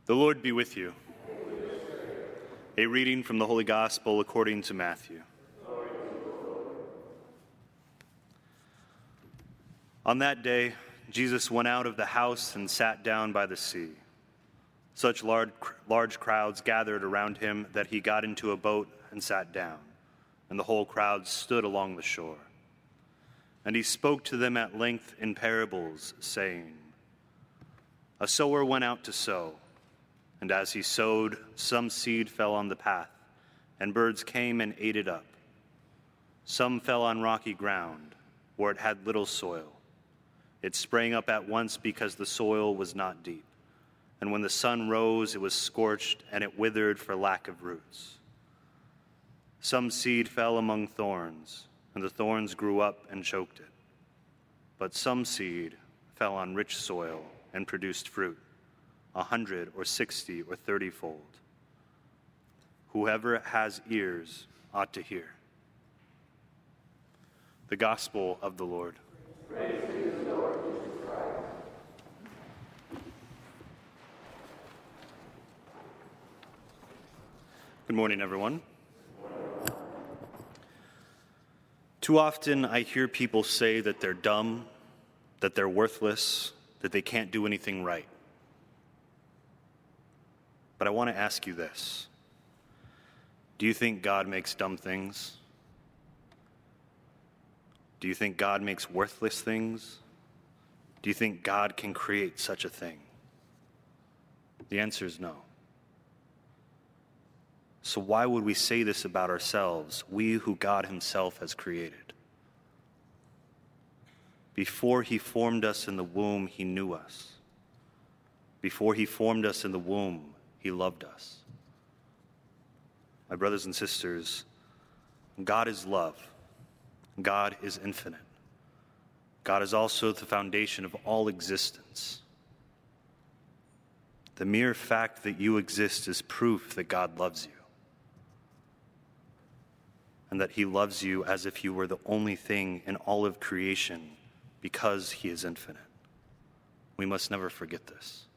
The Lord be with you. A reading from the Holy Gospel according to Matthew. On that day, Jesus went out of the house and sat down by the sea. Such large crowds gathered around him that he got into a boat and sat down, and the whole crowd stood along the shore. And he spoke to them at length in parables, saying, A sower went out to sow. And as he sowed, some seed fell on the path, and birds came and ate it up. Some fell on rocky ground, where it had little soil. It sprang up at once because the soil was not deep. And when the sun rose, it was scorched, and it withered for lack of roots. Some seed fell among thorns, and the thorns grew up and choked it. But some seed fell on rich soil and produced fruit, 100 or 60 or 30-fold. Whoever has ears ought to hear. The Gospel of the Lord. Praise to you, Lord Jesus Christ. Good morning, everyone. Too often I hear people say that they're dumb, that they're worthless, that they can't do anything right. But I want to ask you this. Do you think God makes dumb things? Do you think God makes worthless things? Do you think God can create such a thing? The answer is no. So why would we say this about ourselves, we who God himself has created? Before he formed us in the womb, he knew us. Before he formed us in the womb, he loved us. My brothers and sisters, God is love. God is infinite. God is also the foundation of all existence. The mere fact that you exist is proof that God loves you, and that he loves you as if you were the only thing in all of creation because he is infinite. We must never forget this.